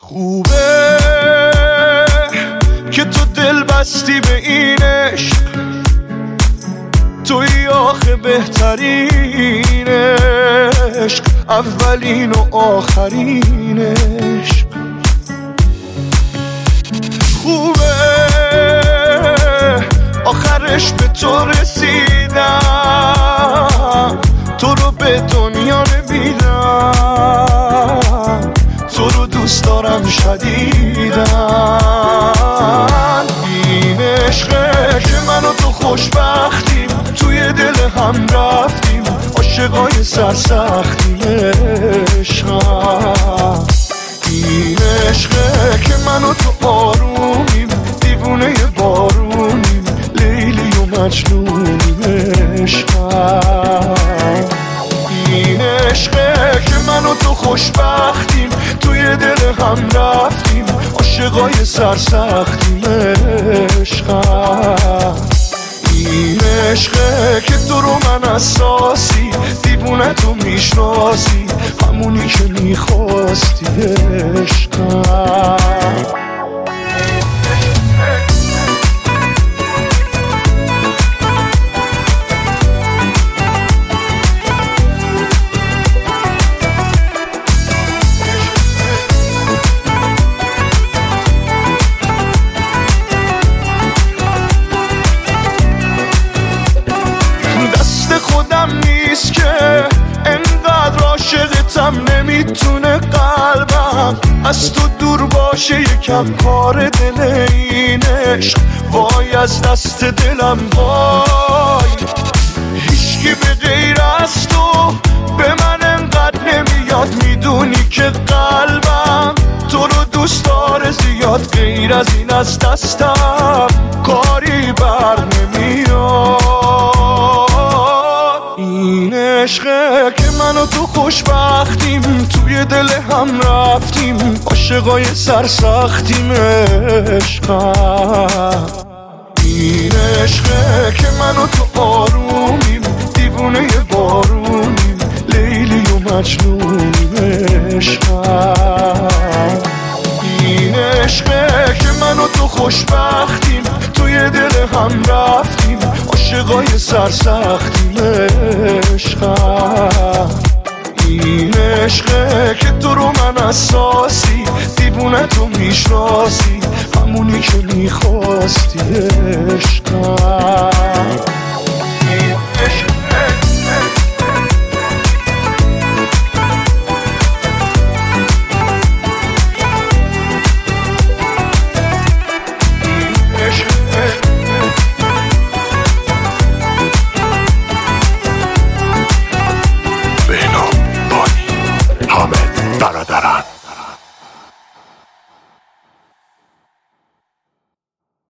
خوبه که تو دل بستی به این عشق، توی آخه بهترین عشق، اولین و آخرین عشق. خوبه آخرش به تو رسیدم، تو رو به دنیا نمیدم، تو رو دوست دارم شدیدن. این عشقه که من و تو خوشبختیم، توی دل هم رفتیم، عاشقای سرسختیم. عشقم این عشقه که من و تو آرومیم، دیوونه بارونیم، لیلی و مجنونیم. عشقم این عشقه که من و تو خوشبختیم، توی دل هم رفتیم، عاشقای سرسختیم. عشقم این عشقه که تو رو من اساسی، دیوونه تو میشناسی، همونی که میخواستی. عشقم خودم نیست که انقدر عاشقتم، نمیتونه قلبم از تو دور باشه. یکم کار دل این عشق، وای از دست دلم وای. هیچکی به غیر از تو به من انقدر نمیاد، میدونی که قلبم تو رو دوست داره زیاد. غیر از این از دستم کاری بر نمیاد. این عشقه که من و تو خوشبختیم، توی دل هم رفتیم، عاشقای سرسختیم. عشقم این عشقه که من و تو آرومیم، دیوونه بارونیم، لیلی و مجنونیم. عشقم این عشقه که من و تو خوشبختیم، توی دل هم رفتیم، عاشقای سرسختیم. عشقم این عشقه که تو رو من اساسی، دیوونه تو میشناسی، همونی که میخواستی. عشقم